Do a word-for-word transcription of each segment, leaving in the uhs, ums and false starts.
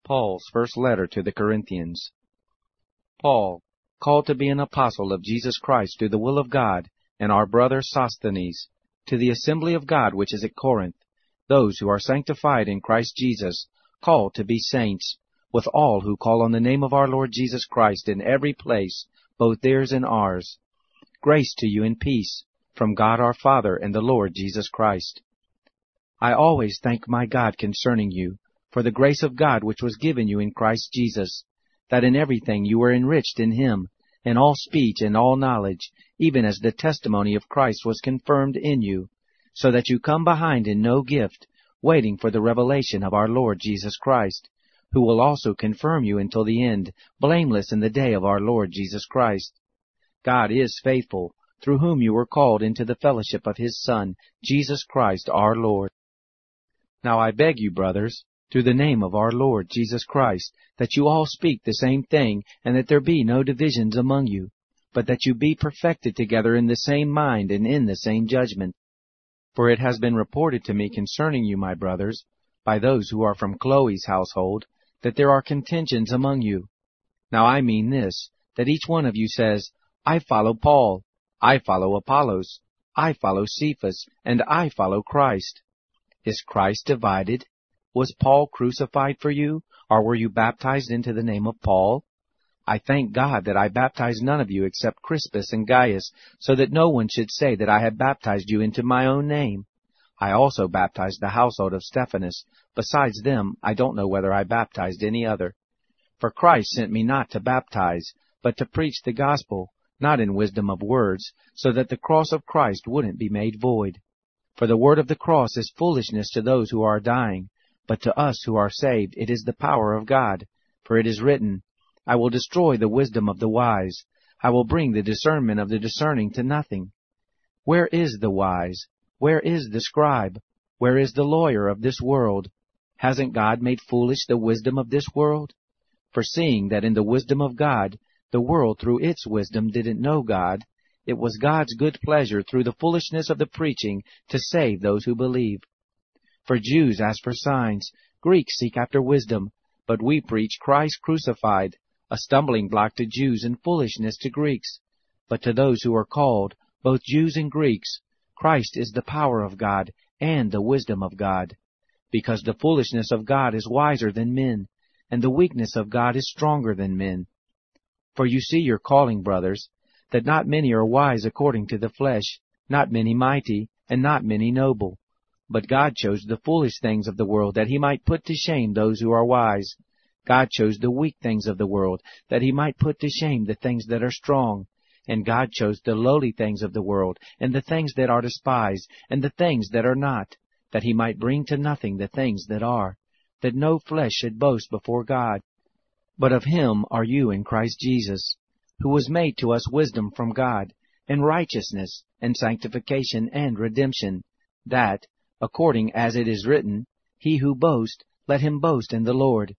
Paul's first letter to the Corinthians. Paul, called to be an apostle of Jesus Christ through the will of God, and our brother Sosthenes, to the assembly of God which is at Corinth, those who are sanctified in Christ Jesus, called to be saints, with all who call on the name of our Lord Jesus Christ in every place, both theirs and ours. Grace to you and peace, from God our Father and the Lord Jesus Christ. I always thank my God concerning you, for the grace of God which was given you in Christ Jesus, that in everything you were enriched in him, in all speech and all knowledge, even as the testimony of Christ was confirmed in you, so that you come behind in no gift, waiting for the revelation of our Lord Jesus Christ, who will also confirm you until the end, blameless in the day of our Lord Jesus Christ. God is faithful, through whom you were called into the fellowship of his Son, Jesus Christ our Lord. Now I beg you, brothers, through the name of our Lord Jesus Christ, that you all speak the same thing, and that there be no divisions among you, but that you be perfected together in the same mind and in the same judgment. For it has been reported to me concerning you, my brothers, by those who are from Chloe's household, that there are contentions among you. Now I mean this, that each one of you says, I follow Paul, I follow Apollos, I follow Cephas, and I follow Christ. Is Christ divided? Was Paul crucified for you, or were you baptized into the name of Paul? I thank God that I baptized none of you except Crispus and Gaius, so that no one should say that I had baptized you into my own name. I also baptized the household of Stephanas. Besides them, I don't know whether I baptized any other. For Christ sent me not to baptize, but to preach the gospel, not in wisdom of words, so that the cross of Christ wouldn't be made void. For the word of the cross is foolishness to those who are dying, but to us who are saved it is the power of God. For it is written, I will destroy the wisdom of the wise. I will bring the discernment of the discerning to nothing. Where is the wise? Where is the scribe? Where is the lawyer of this world? Hasn't God made foolish the wisdom of this world? For seeing that in the wisdom of God, the world through its wisdom didn't know God, it was God's good pleasure through the foolishness of the preaching to save those who believe. For Jews ask for signs, Greeks seek after wisdom, but we preach Christ crucified, a stumbling block to Jews and foolishness to Greeks. But to those who are called, both Jews and Greeks, Christ is the power of God and the wisdom of God. Because the foolishness of God is wiser than men, and the weakness of God is stronger than men. For you see your calling, brothers, that not many are wise according to the flesh, not many mighty, and not many noble. But God chose the foolish things of the world, that he might put to shame those who are wise. God chose the weak things of the world, that he might put to shame the things that are strong. And God chose the lowly things of the world, and the things that are despised, and the things that are not, that he might bring to nothing the things that are, that no flesh should boast before God. But of him are you in Christ Jesus, who was made to us wisdom from God, and righteousness, and sanctification, and redemption, that, according as it is written, he who boasts, let him boast in the Lord.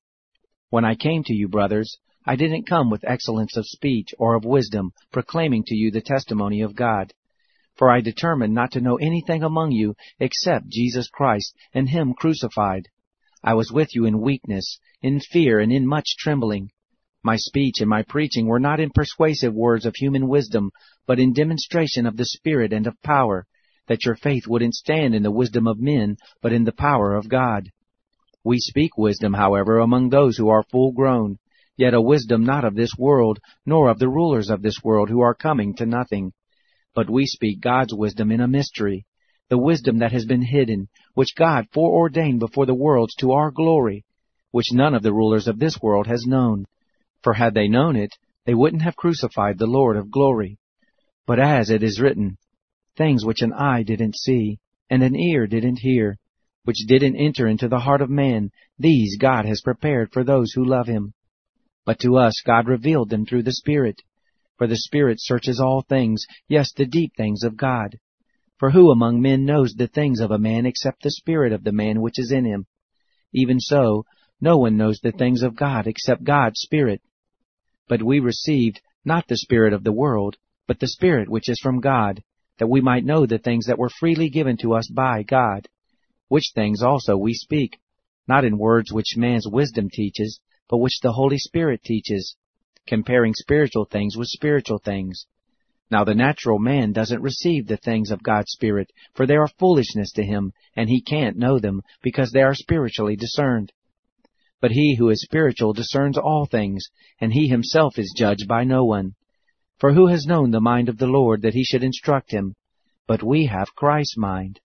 When I came to you, brothers, I didn't come with excellence of speech or of wisdom, proclaiming to you the testimony of God. For I determined not to know anything among you except Jesus Christ and him crucified. I was with you in weakness, in fear, and in much trembling. My speech and my preaching were not in persuasive words of human wisdom, but in demonstration of the Spirit and of power, that your faith wouldn't stand in the wisdom of men, but in the power of God. We speak wisdom, however, among those who are full grown, yet a wisdom not of this world, nor of the rulers of this world who are coming to nothing. But we speak God's wisdom in a mystery, the wisdom that has been hidden, which God foreordained before the worlds to our glory, which none of the rulers of this world has known. For had they known it, they wouldn't have crucified the Lord of glory. But as it is written, things which an eye didn't see, and an ear didn't hear, which didn't enter into the heart of man, these God has prepared for those who love him. But to us God revealed them through the Spirit. For the Spirit searches all things, yes, the deep things of God. For who among men knows the things of a man except the spirit of the man which is in him? Even so, no one knows the things of God except God's Spirit. But we received not the spirit of the world, but the Spirit which is from God, that we might know the things that were freely given to us by God. Which things also we speak, not in words which man's wisdom teaches, but which the Holy Spirit teaches, comparing spiritual things with spiritual things. Now the natural man doesn't receive the things of God's Spirit, for they are foolishness to him, and he can't know them, because they are spiritually discerned. But he who is spiritual discerns all things, and he himself is judged by no one. For who has known the mind of the Lord, that he should instruct him? But we have Christ's mind.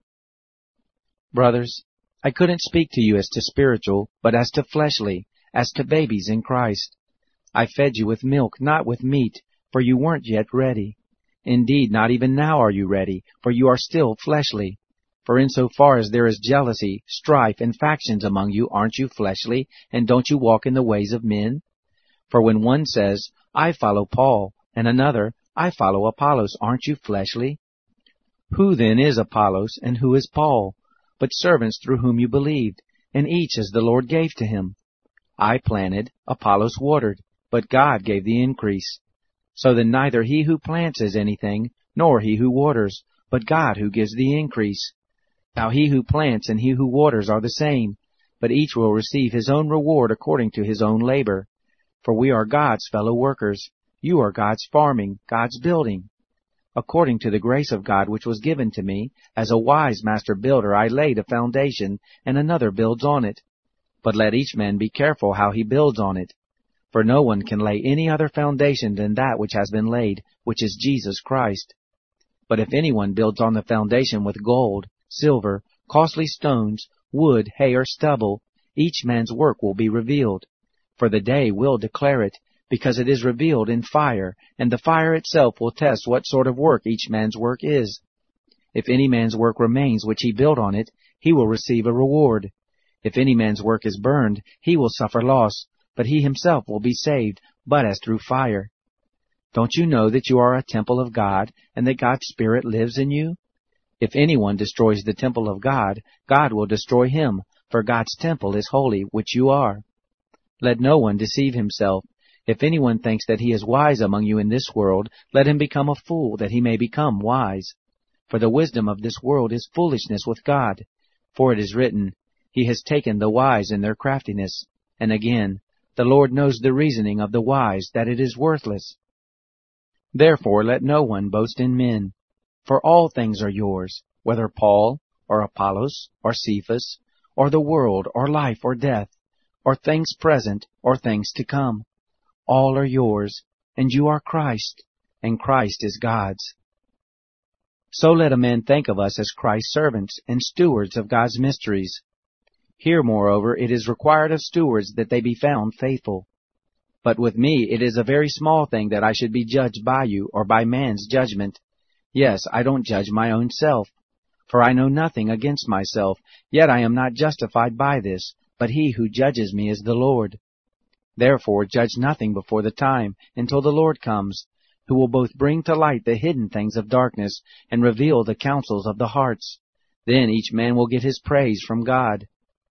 Brothers, I couldn't speak to you as to spiritual, but as to fleshly, as to babies in Christ. I fed you with milk, not with meat, for you weren't yet ready. Indeed, not even now are you ready, for you are still fleshly. For insofar as there is jealousy, strife, and factions among you, aren't you fleshly, and don't you walk in the ways of men? For when one says, I follow Paul, and another, I follow Apollos, aren't you fleshly? Who then is Apollos, and who is Paul? But servants through whom you believed, and each as the Lord gave to him. I planted, Apollos watered, but God gave the increase. So then neither he who plants is anything, nor he who waters, but God who gives the increase. Now he who plants and he who waters are the same, but each will receive his own reward according to his own labor. For we are God's fellow workers. You are God's farming, God's building. According to the grace of God which was given to me, as a wise master builder I laid a foundation, and another builds on it. But let each man be careful how he builds on it. For no one can lay any other foundation than that which has been laid, which is Jesus Christ. But if anyone builds on the foundation with gold, silver, costly stones, wood, hay, or stubble, each man's work will be revealed. For the day will declare it, because it is revealed in fire, and the fire itself will test what sort of work each man's work is. If any man's work remains which he built on it, he will receive a reward. If any man's work is burned, he will suffer loss, but he himself will be saved, but as through fire. Don't you know that you are a temple of God, and that God's Spirit lives in you? If anyone destroys the temple of God, God will destroy him, for God's temple is holy, which you are. Let no one deceive himself. If anyone thinks that he is wise among you in this world, let him become a fool, that he may become wise. For the wisdom of this world is foolishness with God. For it is written, He has taken the wise in their craftiness. And again, the Lord knows the reasoning of the wise, that it is worthless. Therefore let no one boast in men. For all things are yours, whether Paul, or Apollos, or Cephas, or the world, or life, or death, or things present, or things to come. All are yours, and you are Christ, and Christ is God's. So let a man think of us as Christ's servants and stewards of God's mysteries. Here, moreover, it is required of stewards that they be found faithful. But with me it is a very small thing that I should be judged by you, or by man's judgment. Yes, I don't judge my own self. For I know nothing against myself, yet I am not justified by this, but he who judges me is the Lord. Therefore judge nothing before the time, until the Lord comes, who will both bring to light the hidden things of darkness, and reveal the counsels of the hearts. Then each man will get his praise from God.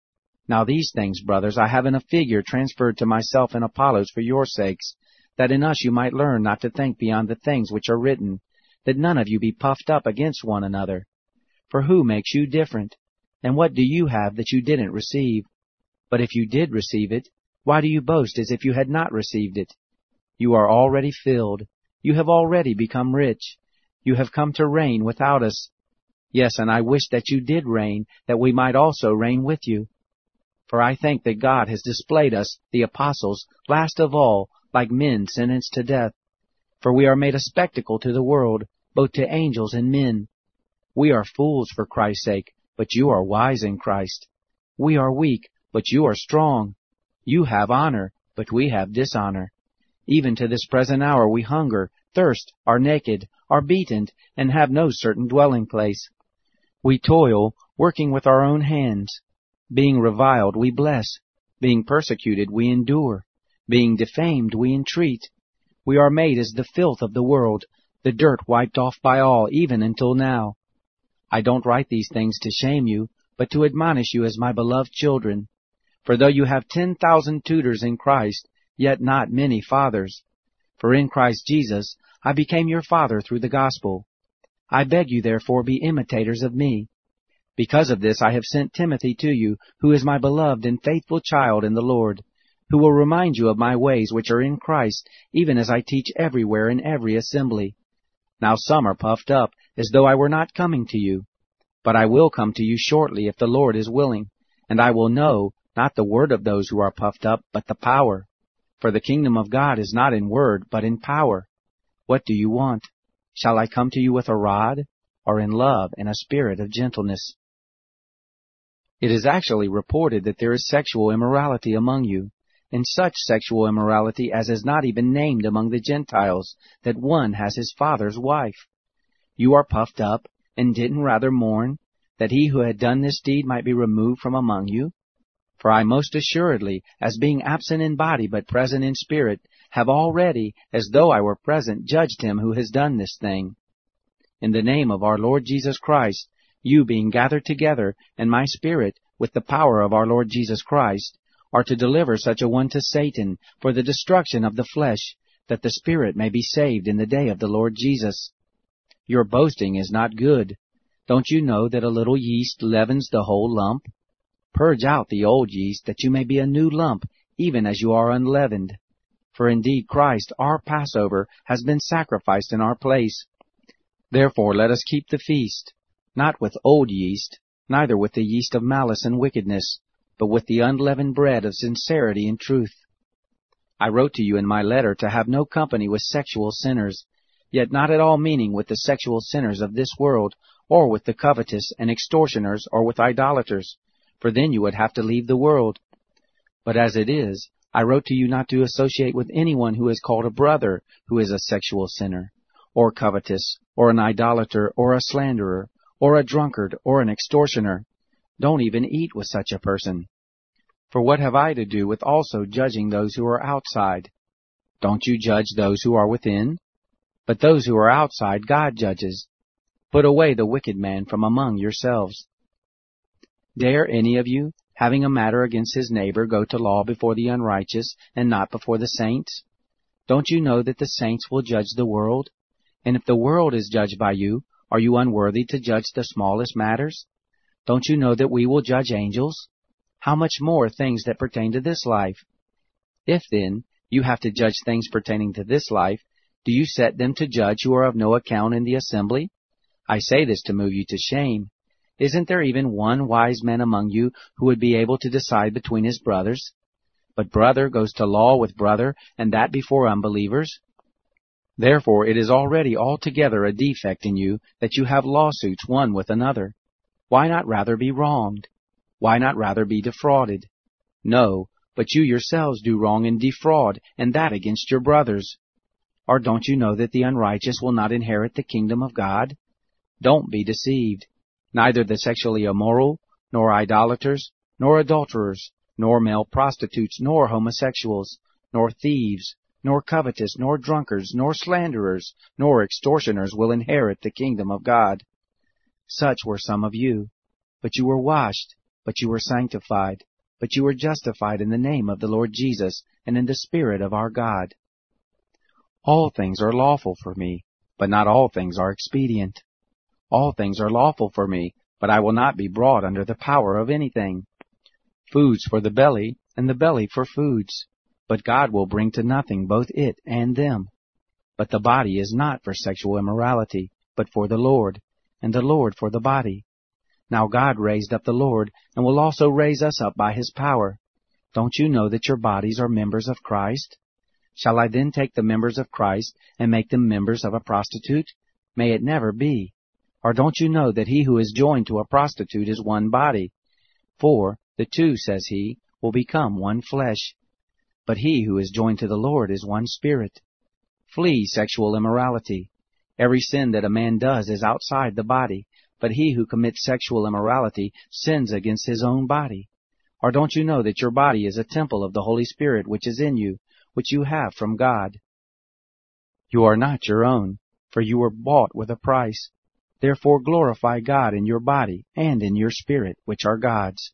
Now these things, brothers, I have in a figure transferred to myself and Apollos for your sakes, that in us you might learn not to think beyond the things which are written, that none of you be puffed up against one another. For who makes you different? And what do you have that you didn't receive? But if you did receive it, why do you boast as if you had not received it? You are already filled. You have already become rich. You have come to reign without us. Yes, and I wish that you did reign, that we might also reign with you. For I think that God has displayed us, the apostles, last of all, like men sentenced to death. For we are made a spectacle to the world, both to angels and men. We are fools for Christ's sake, but you are wise in Christ. We are weak, but you are strong. You have honor, but we have dishonor. Even to this present hour we hunger, thirst, are naked, are beaten, and have no certain dwelling place. We toil, working with our own hands. Being reviled, we bless. Being persecuted, we endure. Being defamed, we entreat. We are made as the filth of the world, the dirt wiped off by all, even until now. I don't write these things to shame you, but to admonish you as my beloved children. For though you have ten thousand tutors in Christ, yet not many fathers. For in Christ Jesus I became your father through the gospel. I beg you therefore be imitators of me. Because of this I have sent Timothy to you, who is my beloved and faithful child in the Lord, who will remind you of my ways which are in Christ, even as I teach everywhere in every assembly. Now some are puffed up, as though I were not coming to you. But I will come to you shortly, if the Lord is willing, and I will know, not the word of those who are puffed up, but the power. For the kingdom of God is not in word, but in power. What do you want? Shall I come to you with a rod, or in love and a spirit of gentleness? It is actually reported that there is sexual immorality among you, and such sexual immorality as is not even named among the Gentiles, that one has his father's wife. You are puffed up, and didn't rather mourn, that he who had done this deed might be removed from among you? For I most assuredly, as being absent in body but present in spirit, have already, as though I were present, judged him who has done this thing. In the name of our Lord Jesus Christ, you being gathered together, and my spirit, with the power of our Lord Jesus Christ, are to deliver such a one to Satan for the destruction of the flesh, that the spirit may be saved in the day of the Lord Jesus. Your boasting is not good. Don't you know that a little yeast leavens the whole lump? Purge out the old yeast, that you may be a new lump, even as you are unleavened. For indeed Christ, our Passover, has been sacrificed in our place. Therefore let us keep the feast, not with old yeast, neither with the yeast of malice and wickedness, but with the unleavened bread of sincerity and truth. I wrote to you in my letter to have no company with sexual sinners, yet not at all meaning with the sexual sinners of this world, or with the covetous and extortioners, or with idolaters, for then you would have to leave the world. But as it is, I wrote to you not to associate with anyone who is called a brother who is a sexual sinner, or covetous, or an idolater, or a slanderer, or a drunkard, or an extortioner. Don't even eat with such a person. For what have I to do with also judging those who are outside? Don't you judge those who are within? But those who are outside God judges. Put away the wicked man from among yourselves. Dare any of you, having a matter against his neighbor, go to law before the unrighteous, and not before the saints? Don't you know that the saints will judge the world? And if the world is judged by you, are you unworthy to judge the smallest matters? Don't you know that we will judge angels? How much more things that pertain to this life? If, then, you have to judge things pertaining to this life, do you set them to judge who are of no account in the assembly? I say this to move you to shame. Isn't there even one wise man among you who would be able to decide between his brothers? But brother goes to law with brother, and that before unbelievers. Therefore it is already altogether a defect in you that you have lawsuits one with another. Why not rather be wronged? Why not rather be defrauded? No, but you yourselves do wrong and defraud, and that against your brothers. Or don't you know that the unrighteous will not inherit the kingdom of God? Don't be deceived. Neither the sexually immoral, nor idolaters, nor adulterers, nor male prostitutes, nor homosexuals, nor thieves, nor covetous, nor drunkards, nor slanderers, nor extortioners will inherit the kingdom of God. Such were some of you. But you were washed, but you were sanctified, but you were justified in the name of the Lord Jesus, and in the Spirit of our God. All things are lawful for me, but not all things are expedient. All things are lawful for me, but I will not be brought under the power of anything. Foods for the belly, and the belly for foods. But God will bring to nothing both it and them. But the body is not for sexual immorality, but for the Lord, and the Lord for the body. Now God raised up the Lord, and will also raise us up by His power. Don't you know that your bodies are members of Christ? Shall I then take the members of Christ, and make them members of a prostitute? May it never be. Or don't you know that he who is joined to a prostitute is one body? For the two, says he, will become one flesh. But he who is joined to the Lord is one spirit. Flee sexual immorality. Every sin that a man does is outside the body, but he who commits sexual immorality sins against his own body. Or don't you know that your body is a temple of the Holy Spirit which is in you, which you have from God? You are not your own, for you were bought with a price. Therefore glorify God in your body and in your spirit, which are God's.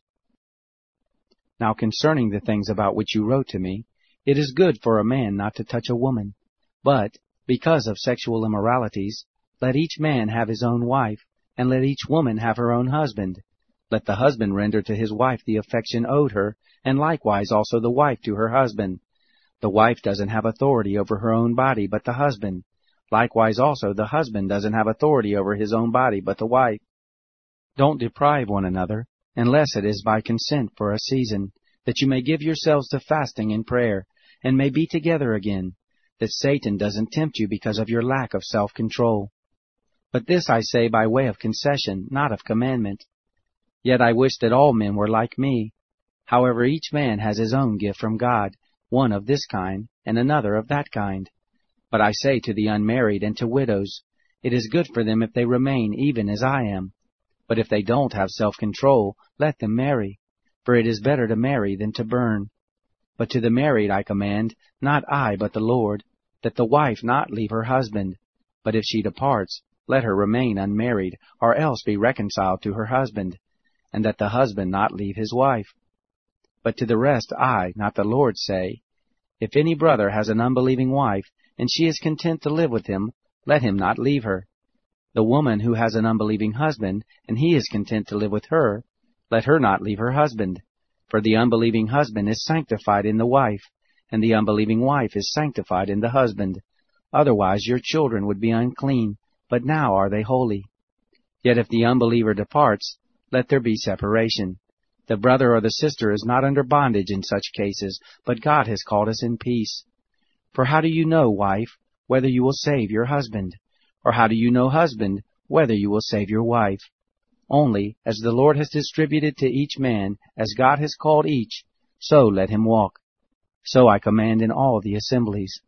Now concerning the things about which you wrote to me, it is good for a man not to touch a woman. But, because of sexual immoralities, let each man have his own wife, and let each woman have her own husband. Let the husband render to his wife the affection owed her, and likewise also the wife to her husband. The wife doesn't have authority over her own body, but the husband. Likewise also the husband doesn't have authority over his own body, but the wife. Don't deprive one another, unless it is by consent for a season, that you may give yourselves to fasting and prayer, and may be together again, that Satan doesn't tempt you because of your lack of self-control. But this I say by way of concession, not of commandment. Yet I wish that all men were like me. However, each man has his own gift from God, one of this kind, and another of that kind. But I say to the unmarried and to widows, it is good for them if they remain even as I am. But if they don't have self-control, let them marry, for it is better to marry than to burn. But to the married I command, not I but the Lord, that the wife not leave her husband. But if she departs, let her remain unmarried, or else be reconciled to her husband, and that the husband not leave his wife. But to the rest I, not the Lord, say, if any brother has an unbelieving wife, and she is content to live with him, let him not leave her. The woman who has an unbelieving husband, and he is content to live with her, let her not leave her husband. For the unbelieving husband is sanctified in the wife, and the unbelieving wife is sanctified in the husband. Otherwise your children would be unclean, but now are they holy. Yet if the unbeliever departs, let there be separation. The brother or the sister is not under bondage in such cases, but God has called us in peace. For how do you know, wife, whether you will save your husband? Or how do you know, husband, whether you will save your wife? Only, as the Lord has distributed to each man, as God has called each, so let him walk. So I command in all the assemblies.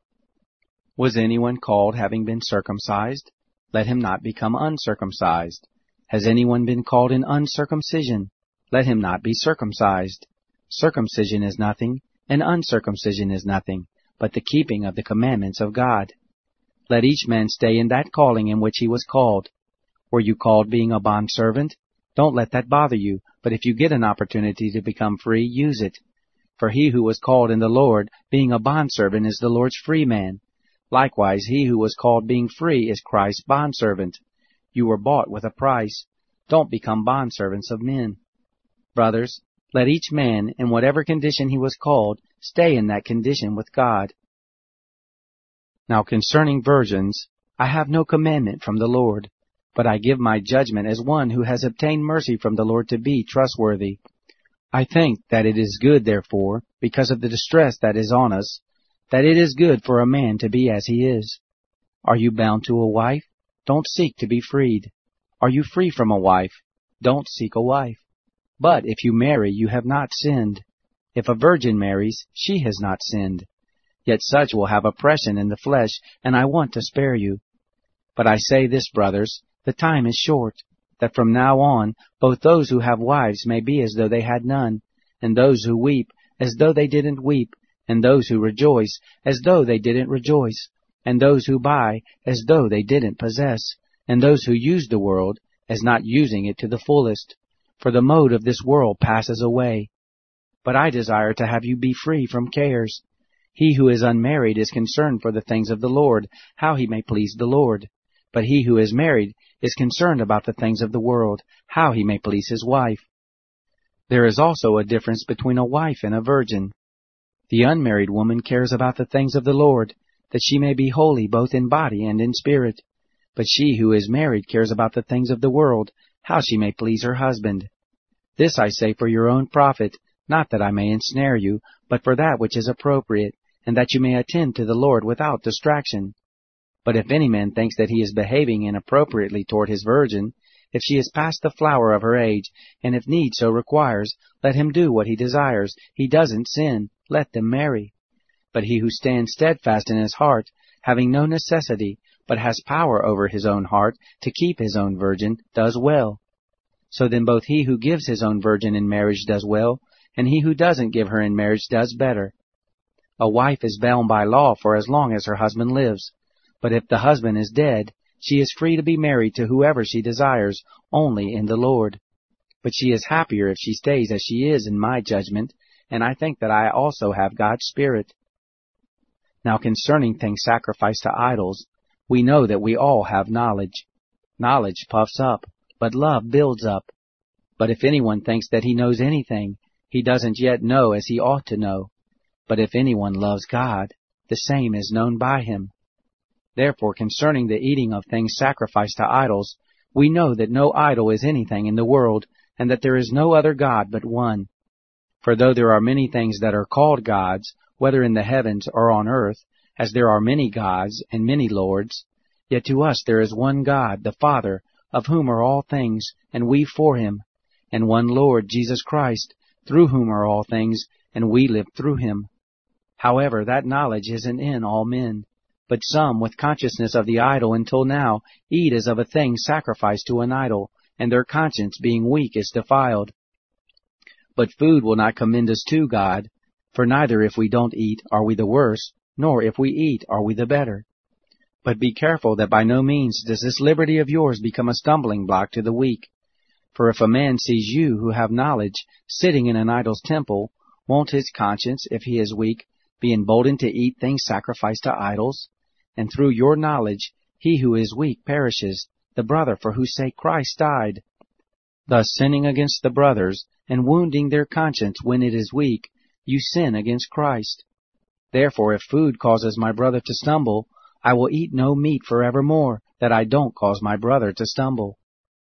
Was anyone called having been circumcised? Let him not become uncircumcised. Has anyone been called in uncircumcision? Let him not be circumcised. Circumcision is nothing, and uncircumcision is nothing, but the keeping of the commandments of God. Let each man stay in that calling in which he was called. Were you called being a bondservant? Don't let that bother you, but if you get an opportunity to become free, use it. For he who was called in the Lord, being a bondservant, is the Lord's free man. Likewise, he who was called being free is Christ's bondservant. You were bought with a price. Don't become bondservants of men. Brothers, let each man, in whatever condition he was called, stay in that condition with God. Now concerning virgins, I have no commandment from the Lord, but I give my judgment as one who has obtained mercy from the Lord to be trustworthy. I think that it is good, therefore, because of the distress that is on us, that it is good for a man to be as he is. Are you bound to a wife? Don't seek to be freed. Are you free from a wife? Don't seek a wife. But if you marry, you have not sinned. If a virgin marries, she has not sinned. Yet such will have oppression in the flesh, and I want to spare you. But I say this, brothers, the time is short, that from now on both those who have wives may be as though they had none, and those who weep as though they didn't weep, and those who rejoice as though they didn't rejoice, and those who buy as though they didn't possess, and those who use the world as not using it to the fullest. For the mode of this world passes away. But I desire to have you be free from cares. He who is unmarried is concerned for the things of the Lord, how he may please the Lord. But he who is married is concerned about the things of the world, how he may please his wife. There is also a difference between a wife and a virgin. The unmarried woman cares about the things of the Lord, that she may be holy both in body and in spirit. But she who is married cares about the things of the world, how she may please her husband. This I say for your own profit, not that I may ensnare you, but for that which is appropriate, and that you may attend to the Lord without distraction. But if any man thinks that he is behaving inappropriately toward his virgin, if she is past the flower of her age, and if need so requires, let him do what he desires. He doesn't sin. Let them marry. But he who stands steadfast in his heart, having no necessity, but has power over his own heart to keep his own virgin, does well. So then both he who gives his own virgin in marriage does well, and he who doesn't give her in marriage does better. A wife is bound by law for as long as her husband lives. But if the husband is dead, she is free to be married to whoever she desires, only in the Lord. But she is happier if she stays as she is in my judgment, and I think that I also have God's Spirit. Now concerning things sacrificed to idols, we know that we all have knowledge. Knowledge puffs up, but love builds up. But if anyone thinks that he knows anything, he doesn't yet know as he ought to know. But if anyone loves God, the same is known by him. Therefore, concerning the eating of things sacrificed to idols, we know that no idol is anything in the world, and that there is no other God but one. For though there are many things that are called gods, whether in the heavens or on earth, as there are many gods and many lords, yet to us there is one God, the Father, of whom are all things, and we for him, and one Lord, Jesus Christ, through whom are all things, and we live through him. However, that knowledge isn't in all men, but some, with consciousness of the idol until now, eat as of a thing sacrificed to an idol, and their conscience, being weak, is defiled. But food will not commend us to God, for neither if we don't eat are we the worse, nor if we eat are we the better. But be careful that by no means does this liberty of yours become a stumbling block to the weak. For if a man sees you, who have knowledge, sitting in an idol's temple, won't his conscience, if he is weak, be emboldened to eat things sacrificed to idols? And through your knowledge, he who is weak perishes, the brother for whose sake Christ died. Thus sinning against the brothers, and wounding their conscience when it is weak, you sin against Christ. Therefore, if food causes my brother to stumble, I will eat no meat forevermore, that I don't cause my brother to stumble.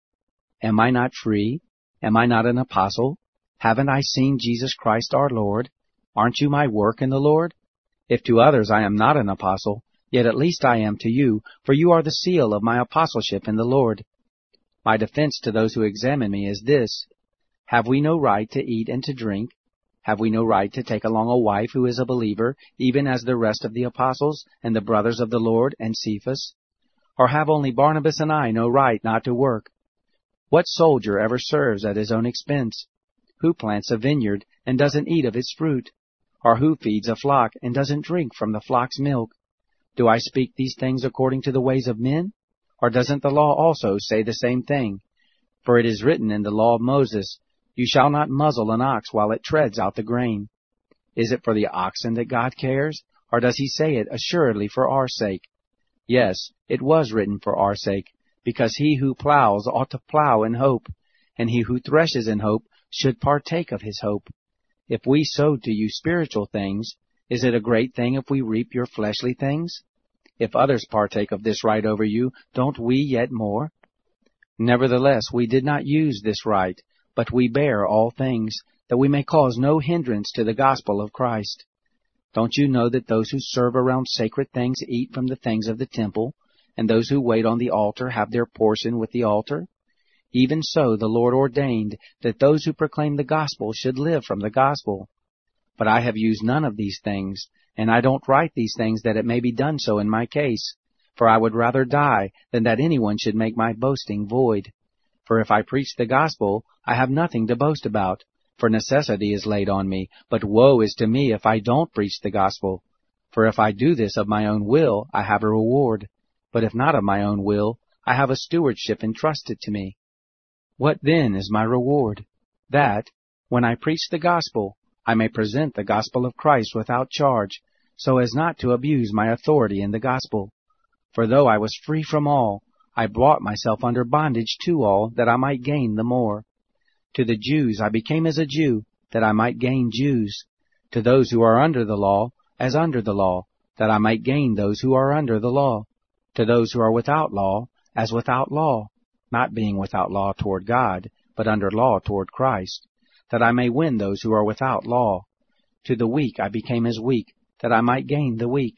Am I not free? Am I not an apostle? Haven't I seen Jesus Christ our Lord? Aren't you my work in the Lord? If to others I am not an apostle, yet at least I am to you, for you are the seal of my apostleship in the Lord. My defense to those who examine me is this: have we no right to eat and to drink? Have we no right to take along a wife who is a believer, even as the rest of the apostles, and the brothers of the Lord, and Cephas? Or have only Barnabas and I no right not to work? What soldier ever serves at his own expense? Who plants a vineyard and doesn't eat of its fruit? Or who feeds a flock and doesn't drink from the flock's milk? Do I speak these things according to the ways of men? Or doesn't the law also say the same thing? For it is written in the law of Moses, "You shall not muzzle an ox while it treads out the grain." Is it for the oxen that God cares? Or does he say it assuredly for our sake? Yes, it was written for our sake, because he who plows ought to plow in hope, and he who threshes in hope should partake of his hope. If we sowed to you spiritual things, is it a great thing if we reap your fleshly things? If others partake of this right over you, don't we yet more? Nevertheless, we did not use this right, but we bear all things, that we may cause no hindrance to the gospel of Christ. Don't you know that those who serve around sacred things eat from the things of the temple, and those who wait on the altar have their portion with the altar? Even so the Lord ordained that those who proclaim the gospel should live from the gospel. But I have used none of these things, and I don't write these things that it may be done so in my case, for I would rather die than that anyone should make my boasting void. For if I preach the gospel, I have nothing to boast about, for necessity is laid on me, but woe is to me if I don't preach the gospel. For if I do this of my own will, I have a reward, but if not of my own will, I have a stewardship entrusted to me. What then is my reward? That, when I preach the gospel, I may present the gospel of Christ without charge, so as not to abuse my authority in the gospel. For though I was free from all, I brought myself under bondage to all, that I might gain the more. To the Jews I became as a Jew, that I might gain Jews. To those who are under the law, as under the law, that I might gain those who are under the law. To those who are without law, as without law, not being without law toward God, but under law toward Christ, that I may win those who are without law. To the weak I became as weak, that I might gain the weak.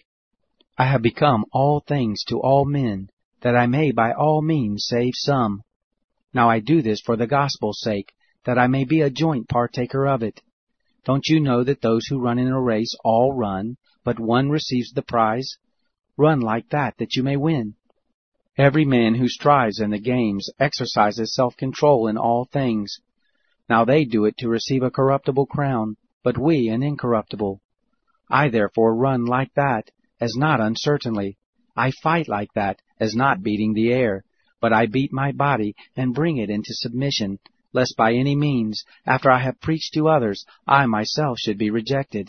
I have become all things to all men, that I may by all means save some. Now I do this for the gospel's sake, that I may be a joint partaker of it. Don't you know that those who run in a race all run, but one receives the prize? Run like that, that you may win. Every man who strives in the games exercises self-control in all things. Now they do it to receive a corruptible crown, but we an incorruptible. I therefore run like that, as not uncertainly. I fight like that, as not beating the air, but I beat my body and bring it into submission, lest by any means, after I have preached to others, I myself should be rejected.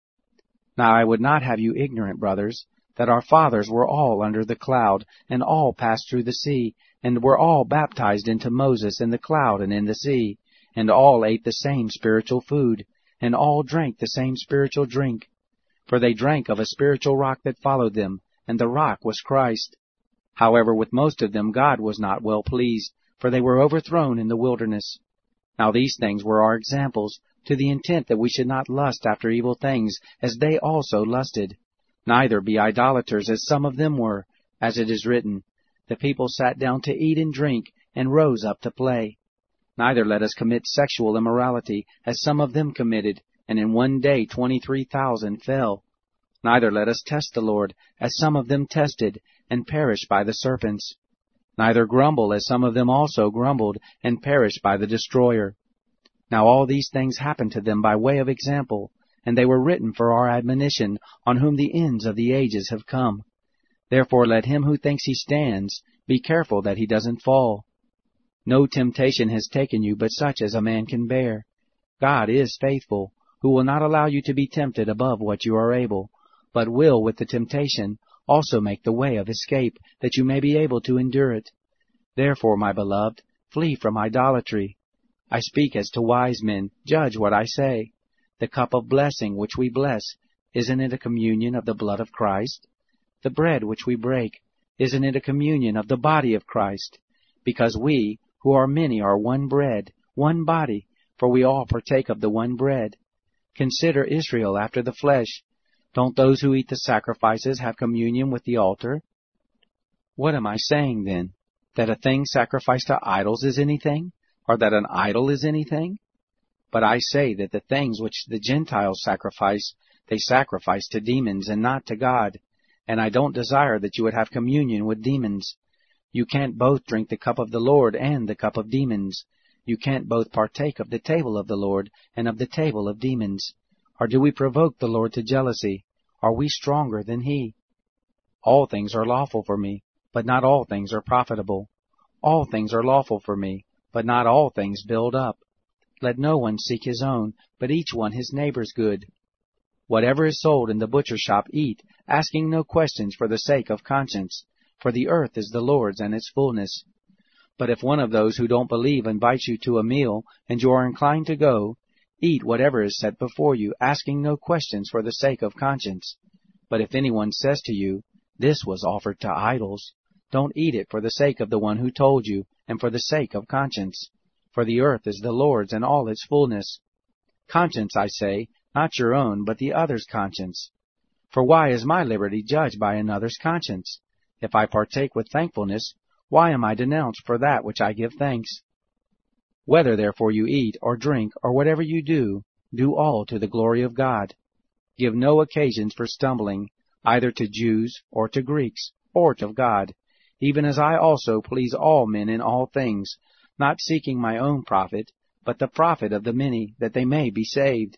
Now I would not have you ignorant, brothers, that our fathers were all under the cloud, and all passed through the sea, and were all baptized into Moses in the cloud and in the sea, and all ate the same spiritual food, and all drank the same spiritual drink. For they drank of a spiritual rock that followed them, and the rock was Christ. However, with most of them God was not well pleased, for they were overthrown in the wilderness. Now these things were our examples, to the intent that we should not lust after evil things, as they also lusted. Neither be idolaters, as some of them were, as it is written, The people sat down to eat and drink, and rose up to play. Neither let us commit sexual immorality, as some of them committed, and in one day twenty-three thousand fell. Neither let us test the Lord, as some of them tested, and perished by the serpents. Neither grumble, as some of them also grumbled, and perished by the destroyer. Now all these things happened to them by way of example, and they were written for our admonition, on whom the ends of the ages have come. Therefore let him who thinks he stands be careful that he doesn't fall. No temptation has taken you but such as a man can bear. God is faithful, who will not allow you to be tempted above what you are able, but will with the temptation also make the way of escape, that you may be able to endure it. Therefore, my beloved, flee from idolatry. I speak as to wise men, judge what I say. The cup of blessing which we bless, isn't it a communion of the blood of Christ? The bread which we break, isn't it a communion of the body of Christ? Because we, who are many, are one bread, one body, for we all partake of the one bread. Consider Israel after the flesh. Don't those who eat the sacrifices have communion with the altar? What am I saying, then? That a thing sacrificed to idols is anything? Or that an idol is anything? But I say that the things which the Gentiles sacrifice, they sacrifice to demons and not to God. And I don't desire that you would have communion with demons. You can't both drink the cup of the Lord and the cup of demons. You can't both partake of the table of the Lord and of the table of demons. Or do we provoke the Lord to jealousy? Are we stronger than He? All things are lawful for me, but not all things are profitable. All things are lawful for me, but not all things build up. Let no one seek his own, but each one his neighbor's good. Whatever is sold in the butcher shop eat, asking no questions for the sake of conscience, for the earth is the Lord's and its fullness. But if one of those who don't believe invites you to a meal, and you are inclined to go, eat whatever is set before you, asking no questions for the sake of conscience. But if anyone says to you, This was offered to idols, don't eat it for the sake of the one who told you, and for the sake of conscience. For the earth is the Lord's and all its fullness. Conscience, I say, not your own, but the other's conscience. For why is my liberty judged by another's conscience? If I partake with thankfulness, why am I denounced for that which I give thanks? Whether therefore you eat, or drink, or whatever you do, do all to the glory of God. Give no occasions for stumbling, either to Jews, or to Greeks, or to God, even as I also please all men in all things, not seeking my own profit, but the profit of the many, that they may be saved.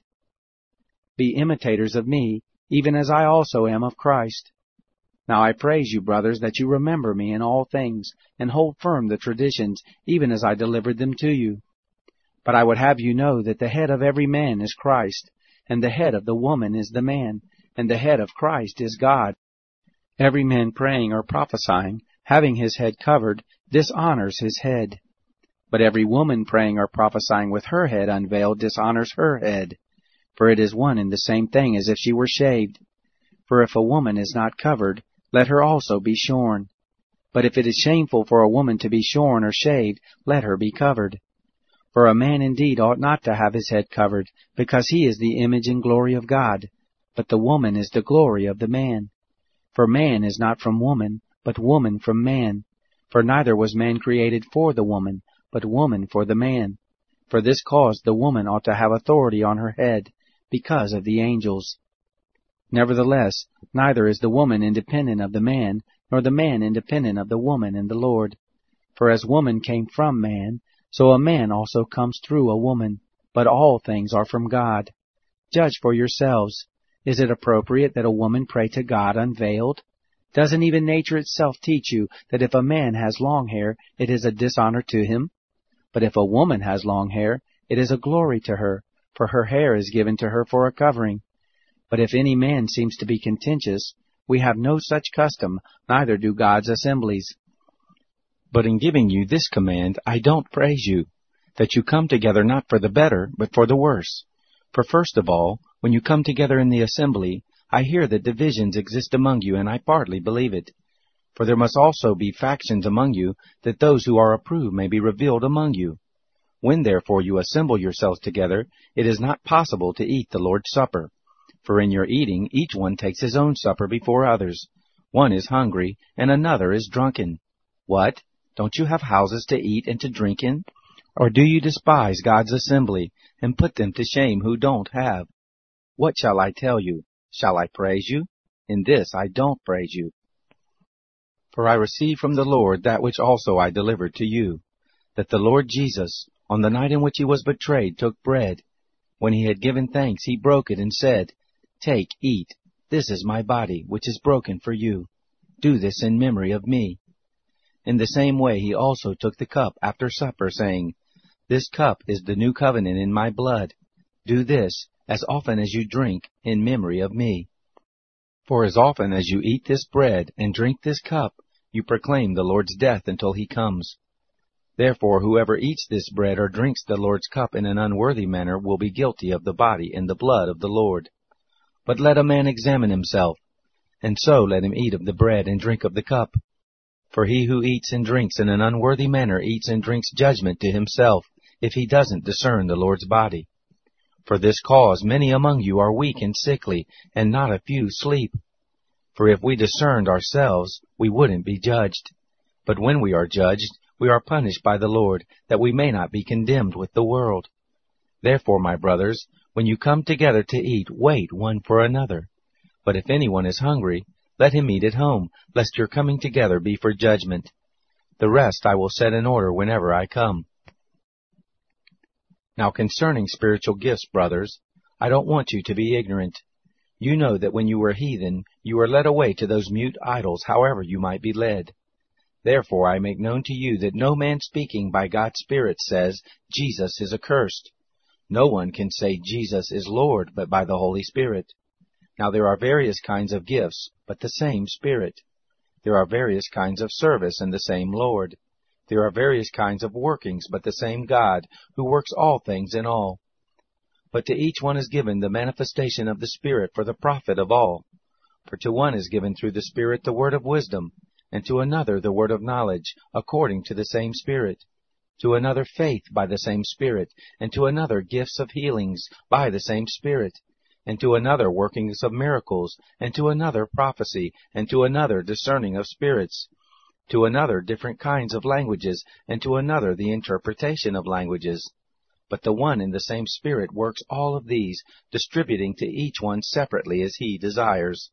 Be imitators of me, even as I also am of Christ. Now I praise you, brothers, that you remember me in all things, and hold firm the traditions, even as I delivered them to you. But I would have you know that the head of every man is Christ, and the head of the woman is the man, and the head of Christ is God. Every man praying or prophesying, having his head covered, dishonors his head. But every woman praying or prophesying with her head unveiled dishonors her head. For it is one and the same thing as if she were shaved. For if a woman is not covered, let her also be shorn. But if it is shameful for a woman to be shorn or shaved, let her be covered. For a man indeed ought not to have his head covered, because he is the image and glory of God, but the woman is the glory of the man. For man is not from woman, but woman from man. For neither was man created for the woman, but woman for the man. For this cause the woman ought to have authority on her head, because of the angels. Nevertheless, neither is the woman independent of the man, nor the man independent of the woman in the Lord. For as woman came from man, so a man also comes through a woman, but all things are from God. Judge for yourselves. Is it appropriate that a woman pray to God unveiled? Doesn't even nature itself teach you that if a man has long hair, it is a dishonor to him? But if a woman has long hair, it is a glory to her, for her hair is given to her for a covering. But if any man seems to be contentious, we have no such custom, neither do God's assemblies. But in giving you this command, I don't praise you. that you come together not for the better, but for the worse. For first of all, when you come together in the assembly, I hear that divisions exist among you, and I partly believe it. For there must also be factions among you, that those who are approved may be revealed among you. When therefore you assemble yourselves together, it is not possible to eat the Lord's Supper. For in your eating, each one takes his own supper before others. One is hungry, and another is drunken. What? Don't you have houses to eat and to drink in? Or do you despise God's assembly, and put them to shame who don't have? What shall I tell you? Shall I praise you? In this I don't praise you. For I received from the Lord that which also I delivered to you, that the Lord Jesus, on the night in which he was betrayed, took bread. When he had given thanks, he broke it and said, Take, eat, this is my body, which is broken for you. Do this in memory of me. In the same way he also took the cup after supper, saying, This cup is the new covenant in my blood. Do this, as often as you drink, in memory of me. For as often as you eat this bread and drink this cup, you proclaim the Lord's death until he comes. Therefore whoever eats this bread or drinks the Lord's cup in an unworthy manner will be guilty of the body and the blood of the Lord. But let a man examine himself, and so let him eat of the bread and drink of the cup. For he who eats and drinks in an unworthy manner eats and drinks judgment to himself, if he doesn't discern the Lord's body. For this cause many among you are weak and sickly, and not a few sleep. For if we discerned ourselves, we wouldn't be judged. But when we are judged, we are punished by the Lord, that we may not be condemned with the world. Therefore, my brothers, when you come together to eat, wait one for another. But if anyone is hungry, let him eat at home, lest your coming together be for judgment. The rest I will set in order whenever I come. Now concerning spiritual gifts, brothers, I don't want you to be ignorant. You know that when you were heathen, you were led away to those mute idols, however you might be led. Therefore I make known to you that no man speaking by God's Spirit says, Jesus is accursed. No one can say Jesus is Lord but by the Holy Spirit. Now there are various kinds of gifts, but the same Spirit. There are various kinds of service, and the same Lord. There are various kinds of workings, but the same God, who works all things in all. But to each one is given the manifestation of the Spirit for the profit of all. For to one is given through the Spirit the word of wisdom, and to another the word of knowledge, according to the same Spirit. To another faith by the same Spirit, and to another gifts of healings by the same Spirit, and to another workings of miracles, and to another prophecy, and to another discerning of spirits, to another different kinds of languages, and to another the interpretation of languages. But the one and the same Spirit works all of these, distributing to each one separately as he desires.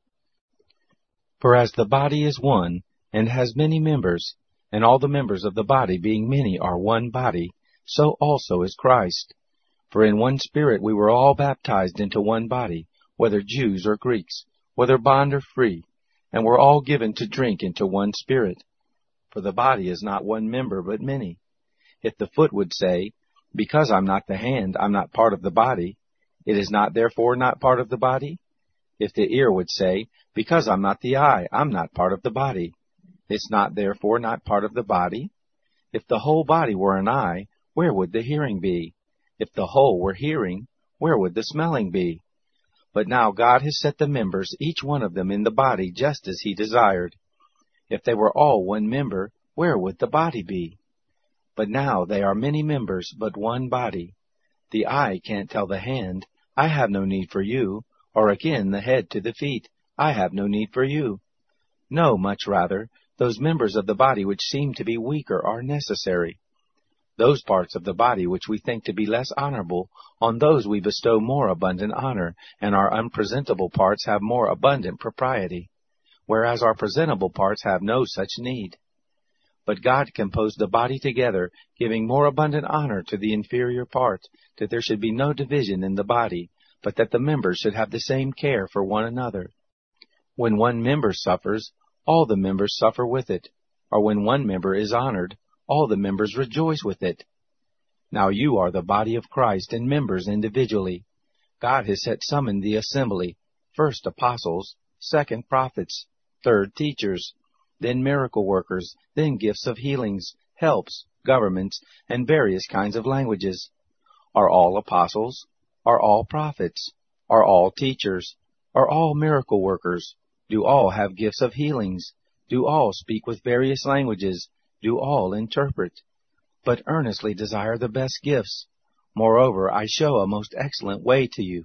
For as the body is one, and has many members, and all the members of the body being many are one body, so also is Christ. For in one Spirit we were all baptized into one body, whether Jews or Greeks, whether bond or free, and were all given to drink into one Spirit. For the body is not one member, but many. If the foot would say, Because I'm not the hand, I'm not part of the body, it is not therefore not part of the body? If the ear would say, Because I'm not the eye, I'm not part of the body, it's not therefore not part of the body? If the whole body were an eye, where would the hearing be? If the whole were hearing, where would the smelling be? But now God has set the members, each one of them, in the body just as he desired. If they were all one member, where would the body be? But now they are many members, but one body. The eye can't tell the hand, I have no need for you, or again the head to the feet, I have no need for you. No, much rather, those members of the body which seem to be weaker are necessary. Those parts of the body which we think to be less honorable, on those we bestow more abundant honor, and our unpresentable parts have more abundant propriety, whereas our presentable parts have no such need. But God composed the body together, giving more abundant honor to the inferior part, that there should be no division in the body, but that the members should have the same care for one another. When one member suffers, all the members suffer with it, or when one member is honored, all the members rejoice with it. Now you are the body of Christ, and members individually. God has set some in the assembly, first apostles, second prophets, third teachers, then miracle workers, then gifts of healings, helps, governments, and various kinds of languages? Are all apostles? Are all prophets? Are all teachers? Are all miracle workers? Do all have gifts of healings? Do all speak with various languages? Do all interpret? But earnestly desire the best gifts. Moreover, I show a most excellent way to you.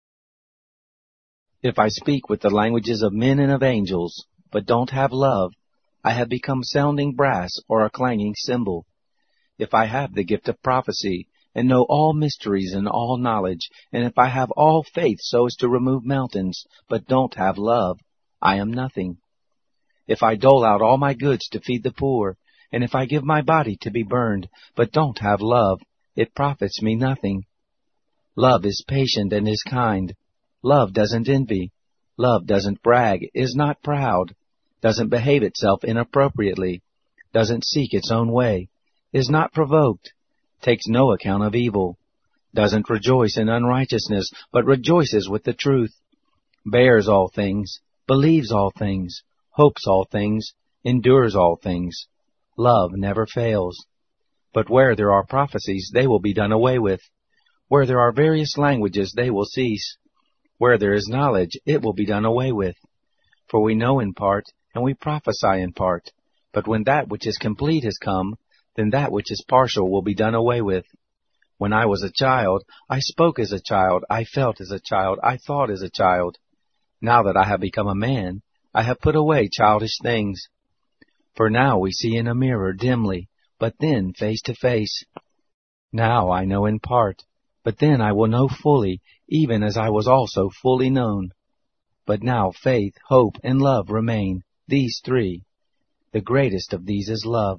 If I speak with the languages of men and of angels, but don't have love, I have become sounding brass or a clanging cymbal. If I have the gift of prophecy, and know all mysteries and all knowledge, and if I have all faith so as to remove mountains, but don't have love, I am nothing. If I dole out all my goods to feed the poor, and if I give my body to be burned, but don't have love, it profits me nothing. Love is patient and is kind. Love doesn't envy. Love doesn't brag, is not proud, doesn't behave itself inappropriately, doesn't seek its own way, is not provoked, takes no account of evil, doesn't rejoice in unrighteousness, but rejoices with the truth, bears all things, believes all things, hopes all things, endures all things. Love never fails. But where there are prophecies, they will be done away with. Where there are various languages, they will cease. Where there is knowledge, it will be done away with. For we know in part, and we prophesy in part. But when that which is complete has come, then that which is partial will be done away with. When I was a child, I spoke as a child, I felt as a child, I thought as a child. Now that I have become a man, I have put away childish things. For now we see in a mirror dimly, but then face to face. Now I know in part, but then I will know fully, even as I was also fully known. But now faith, hope, and love remain, these three. The greatest of these is love.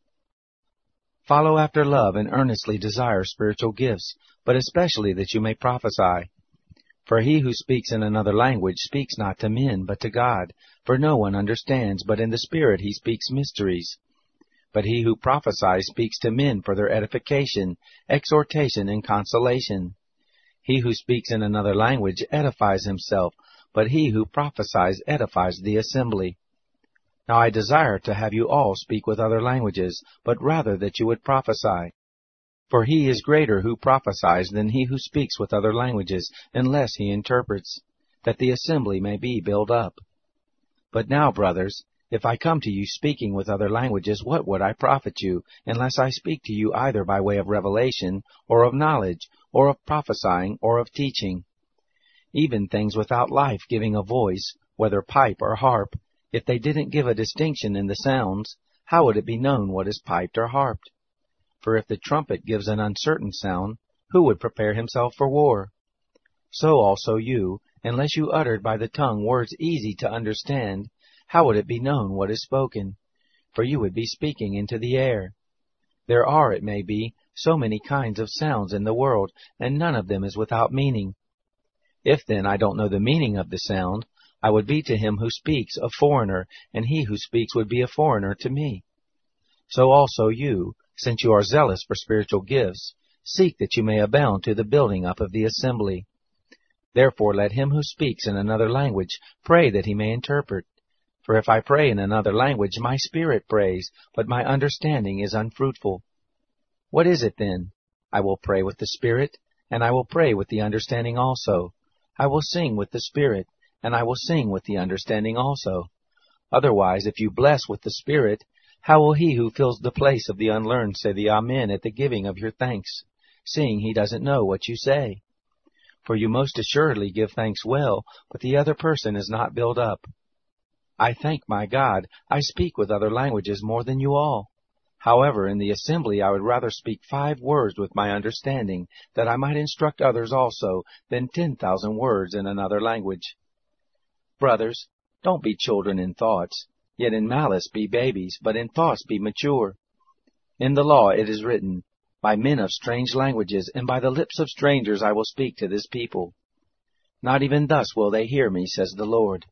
Follow after love and earnestly desire spiritual gifts, but especially that you may prophesy. For he who speaks in another language speaks not to men, but to God, for no one understands, but in the Spirit he speaks mysteries. But he who prophesies speaks to men for their edification, exhortation, and consolation. He who speaks in another language edifies himself, but he who prophesies edifies the assembly. Now I desire to have you all speak with other languages, but rather that you would prophesy. For he is greater who prophesies than he who speaks with other languages, unless he interprets, that the assembly may be built up. But now, brothers, if I come to you speaking with other languages, what would I profit you, unless I speak to you either by way of revelation, or of knowledge, or of prophesying, or of teaching? Even things without life giving a voice, whether pipe or harp, if they didn't give a distinction in the sounds, how would it be known what is piped or harped? For if the trumpet gives an uncertain sound, who would prepare himself for war? So also you, unless you uttered by the tongue words easy to understand, how would it be known what is spoken? For you would be speaking into the air. There are, it may be, so many kinds of sounds in the world, and none of them is without meaning. If then I don't know the meaning of the sound, I would be to him who speaks a foreigner, and he who speaks would be a foreigner to me. So also you, since you are zealous for spiritual gifts, seek that you may abound to the building up of the assembly. Therefore let him who speaks in another language pray that he may interpret. For if I pray in another language, my spirit prays, but my understanding is unfruitful. What is it then? I will pray with the spirit, and I will pray with the understanding also. I will sing with the spirit, and I will sing with the understanding also. Otherwise, if you bless with the spirit, how will he who fills the place of the unlearned say the Amen at the giving of your thanks, seeing he doesn't know what you say? For you most assuredly give thanks well, but the other person is not built up. I thank my God, I speak with other languages more than you all. However, in the assembly I would rather speak five words with my understanding, that I might instruct others also, than ten thousand words in another language. Brothers, don't be children in thoughts, yet in malice be babies, but in thoughts be mature. In the law it is written, By men of strange languages, and by the lips of strangers I will speak to this people. Not even thus will they hear me, says the Lord.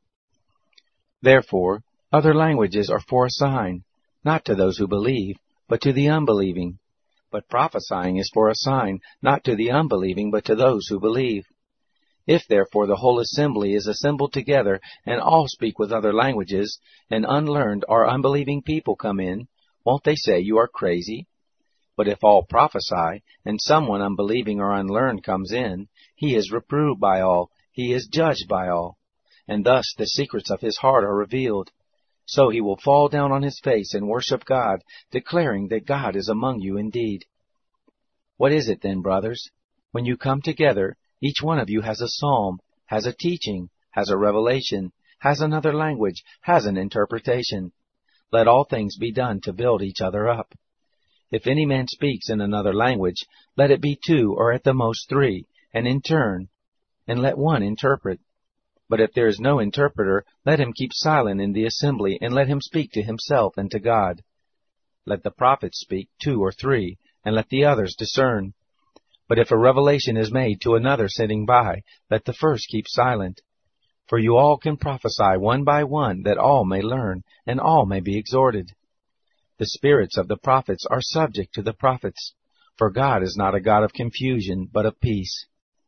Therefore, other languages are for a sign, not to those who believe, but to the unbelieving. But prophesying is for a sign, not to the unbelieving, but to those who believe. If therefore the whole assembly is assembled together, and all speak with other languages, and unlearned or unbelieving people come in, won't they say you are crazy? But if all prophesy, and someone unbelieving or unlearned comes in, he is reproved by all, he is judged by all. And thus the secrets of his heart are revealed. So he will fall down on his face and worship God, declaring that God is among you indeed. What is it then, brothers? When you come together, each one of you has a psalm, has a teaching, has a revelation, has another language, has an interpretation. Let all things be done to build each other up. If any man speaks in another language, let it be two or at the most three, and in turn, and let one interpret. But if there is no interpreter, let him keep silent in the assembly, and let him speak to himself and to God. Let the prophets speak, two or three, and let the others discern. But if a revelation is made to another sitting by, let the first keep silent. For you all can prophesy one by one, that all may learn, and all may be exhorted. The spirits of the prophets are subject to the prophets, for God is not a God of confusion, but of peace.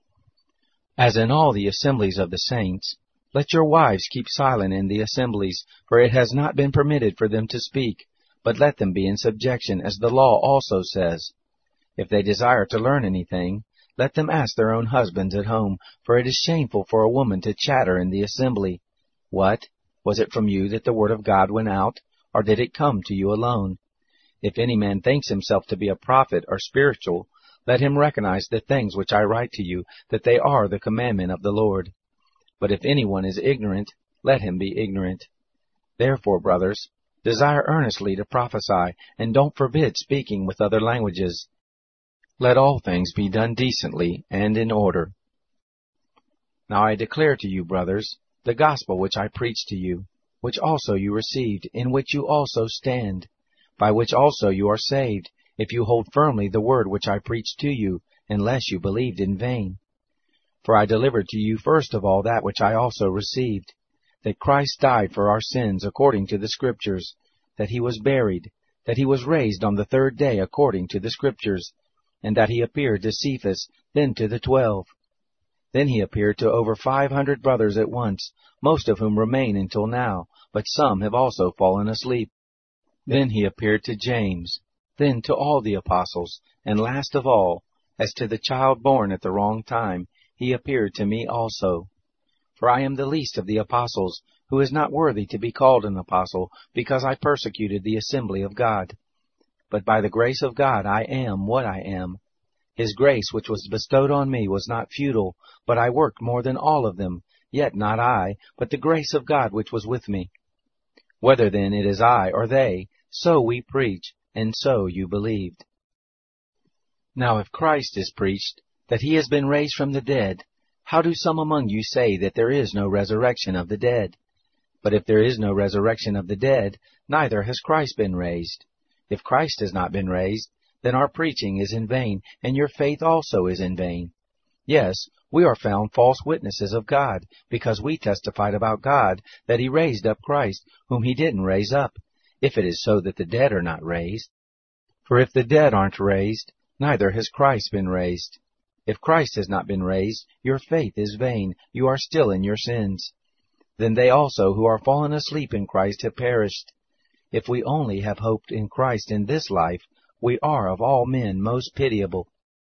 As in all the assemblies of the saints, let your wives keep silent in the assemblies, for it has not been permitted for them to speak, but let them be in subjection, as the law also says. If they desire to learn anything, let them ask their own husbands at home, for it is shameful for a woman to chatter in the assembly. What? Was it from you that the word of God went out, or did it come to you alone? If any man thinks himself to be a prophet or spiritual, let him recognize the things which I write to you, that they are the commandment of the Lord. But if anyone is ignorant, let him be ignorant. Therefore, brothers, desire earnestly to prophesy, and don't forbid speaking with other languages. Let all things be done decently and in order. Now I declare to you, brothers, the gospel which I preached to you, which also you received, in which you also stand, by which also you are saved, if you hold firmly the word which I preached to you, unless you believed in vain. For I delivered to you first of all that which I also received, that Christ died for our sins according to the Scriptures, that he was buried, that he was raised on the third day according to the Scriptures, and that he appeared to Cephas, then to the twelve. Then he appeared to over five hundred brothers at once, most of whom remain until now, but some have also fallen asleep. Then he appeared to James, then to all the apostles, and last of all, as to the child born at the wrong time, he appeared to me also. For I am the least of the apostles, who is not worthy to be called an apostle, because I persecuted the assembly of God. But by the grace of God I am what I am. His grace which was bestowed on me was not futile, but I worked more than all of them, yet not I, but the grace of God which was with me. Whether then it is I or they, so we preach, and so you believed. Now if Christ is preached, that he has been raised from the dead, how do some among you say that there is no resurrection of the dead? But if there is no resurrection of the dead, neither has Christ been raised. If Christ has not been raised, then our preaching is in vain, and your faith also is in vain. Yes, we are found false witnesses of God, because we testified about God that he raised up Christ, whom he didn't raise up, if it is so that the dead are not raised. For if the dead aren't raised, neither has Christ been raised. If Christ has not been raised, your faith is vain, you are still in your sins. Then they also who are fallen asleep in Christ have perished. If we only have hoped in Christ in this life, we are of all men most pitiable.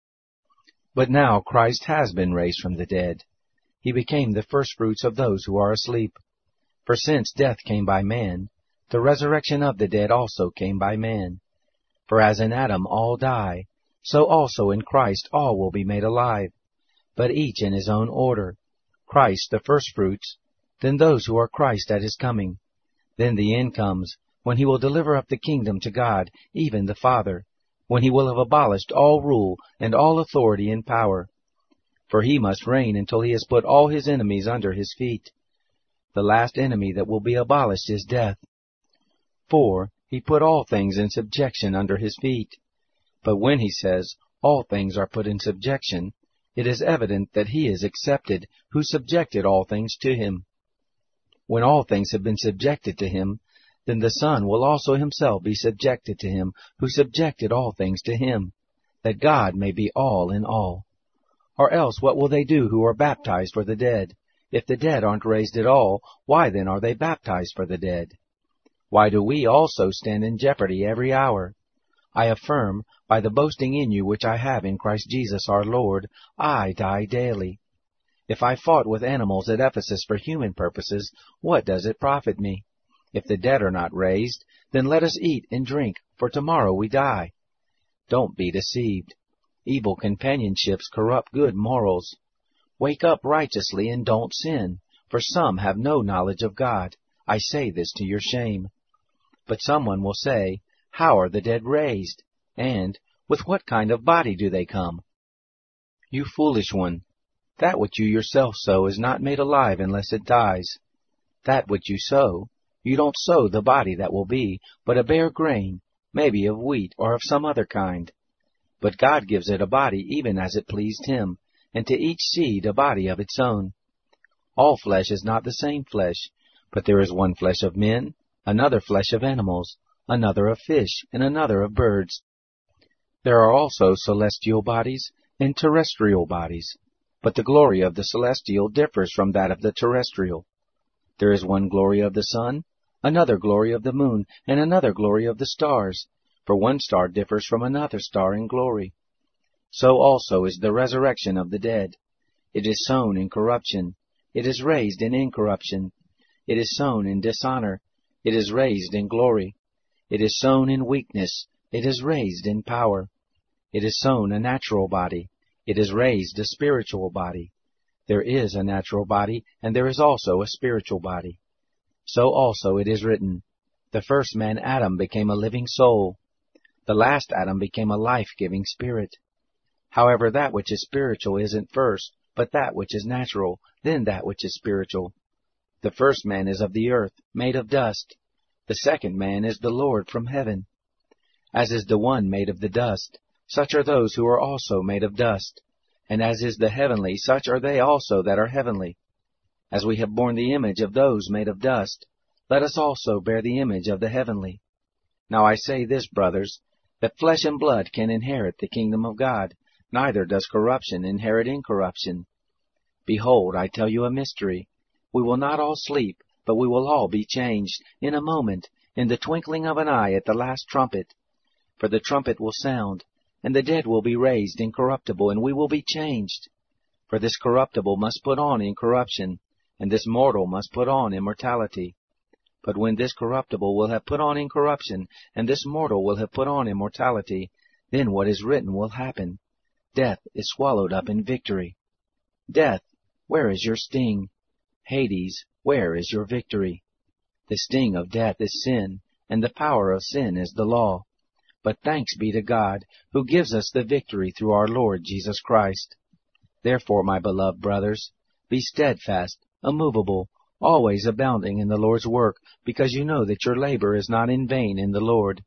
But now Christ has been raised from the dead. He became the firstfruits of those who are asleep. For since death came by man, the resurrection of the dead also came by man. For as in Adam all die, so also in Christ all will be made alive, but each in his own order. Christ the firstfruits, then those who are Christ at his coming. Then the end comes, when he will deliver up the kingdom to God, even the Father, when he will have abolished all rule and all authority and power. For he must reign until he has put all his enemies under his feet. The last enemy that will be abolished is death. For he put all things in subjection under his feet. But when he says, all things are put in subjection, it is evident that he is accepted who subjected all things to him. When all things have been subjected to him, then the Son will also himself be subjected to him who subjected all things to him, that God may be all in all. Or else what will they do who are baptized for the dead? If the dead aren't raised at all, why then are they baptized for the dead? Why do we also stand in jeopardy every hour? I affirm, by the boasting in you which I have in Christ Jesus our Lord, I die daily. If I fought with animals at Ephesus for human purposes, what does it profit me? If the dead are not raised, then let us eat and drink, for tomorrow we die. Don't be deceived. Evil companionships corrupt good morals. Wake up righteously and don't sin, for some have no knowledge of God. I say this to your shame. But someone will say, How are the dead raised? And, with what kind of body do they come? You foolish one! That which you yourself sow is not made alive unless it dies. That which you sow, you don't sow the body that will be, but a bare grain, maybe of wheat or of some other kind. But God gives it a body even as it pleased him, and to each seed a body of its own. All flesh is not the same flesh, but there is one flesh of men, another flesh of animals, another of fish, and another of birds. There are also celestial bodies and terrestrial bodies, but the glory of the celestial differs from that of the terrestrial. There is one glory of the sun, another glory of the moon, and another glory of the stars, for one star differs from another star in glory. So also is the resurrection of the dead. It is sown in corruption, it is raised in incorruption. It is sown in dishonor, it is raised in glory. It is sown in weakness, it is raised in power. It is sown a natural body, it is raised a spiritual body. There is a natural body, and there is also a spiritual body. So also it is written, The first man Adam became a living soul. The last Adam became a life-giving spirit. However, that which is spiritual isn't first, but that which is natural, then that which is spiritual. The first man is of the earth, made of dust. The second man is the Lord from heaven. As is the one made of the dust, such are those who are also made of dust. And as is the heavenly, such are they also that are heavenly. As we have borne the image of those made of dust, let us also bear the image of the heavenly. Now I say this, brothers, that flesh and blood can inherit the kingdom of God, neither does corruption inherit incorruption. Behold, I tell you a mystery. We will not all sleep, but we will all be changed, in a moment, in the twinkling of an eye at the last trumpet. For the trumpet will sound, and the dead will be raised incorruptible, and we will be changed. For this corruptible must put on incorruption, and this mortal must put on immortality. But when this corruptible will have put on incorruption, and this mortal will have put on immortality, then what is written will happen. Death is swallowed up in victory. Death, where is your sting? Hades, where is your victory? The sting of death is sin, and the power of sin is the law. But thanks be to God, who gives us the victory through our Lord Jesus Christ. Therefore, my beloved brothers, be steadfast, immovable, always abounding in the Lord's work, because you know that your labor is not in vain in the Lord.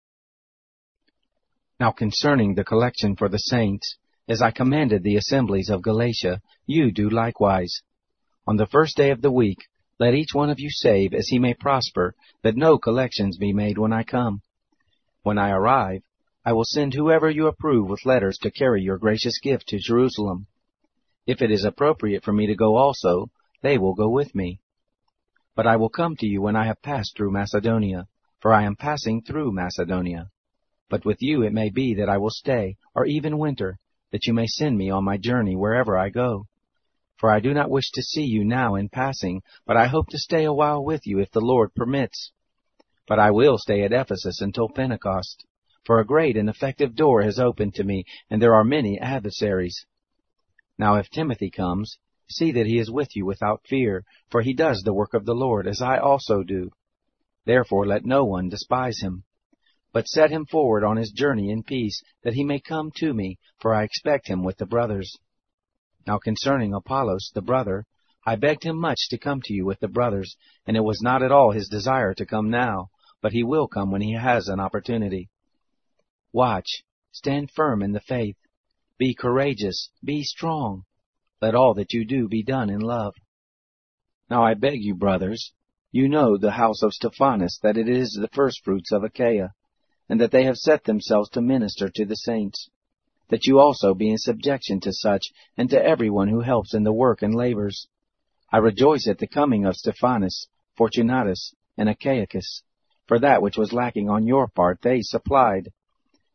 Now concerning the collection for the saints, as I commanded the assemblies of Galatia, you do likewise. On the first day of the week, let each one of you save as he may prosper, that no collections be made when I come. When I arrive, I will send whoever you approve with letters to carry your gracious gift to Jerusalem. If it is appropriate for me to go also, they will go with me. But I will come to you when I have passed through Macedonia, for I am passing through Macedonia. But with you it may be that I will stay, or even winter, that you may send me on my journey wherever I go. For I do not wish to see you now in passing, but I hope to stay a while with you if the Lord permits. But I will stay at Ephesus until Pentecost, for a great and effective door has opened to me, and there are many adversaries. Now if Timothy comes, see that he is with you without fear, for he does the work of the Lord, as I also do. Therefore let no one despise him, but set him forward on his journey in peace, that he may come to me, for I expect him with the brothers. Now concerning Apollos, the brother, I begged him much to come to you with the brothers, and it was not at all his desire to come now, but he will come when he has an opportunity. Watch, stand firm in the faith, be courageous, be strong. Let all that you do be done in love. Now I beg you, brothers, you know the house of Stephanas, that it is the firstfruits of Achaia, and that they have set themselves to minister to the saints, that you also be in subjection to such, and to everyone who helps in the work and labors. I rejoice at the coming of Stephanas, Fortunatus, and Achaicus, for that which was lacking on your part they supplied.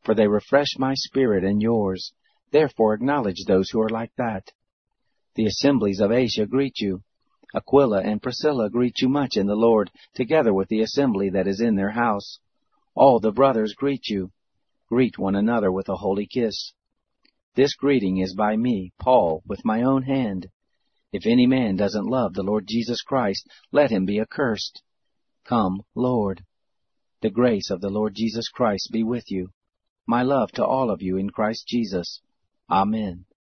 for they refresh my spirit and yours. Therefore acknowledge those who are like that. The assemblies of Asia greet you. Aquila and Priscilla greet you much in the Lord, together with the assembly that is in their house. All the brothers greet you. Greet one another with a holy kiss. This greeting is by me, Paul, with my own hand. If any man doesn't love the Lord Jesus Christ, let him be accursed. Come, Lord. The grace of the Lord Jesus Christ be with you. My love to all of you in Christ Jesus. Amen.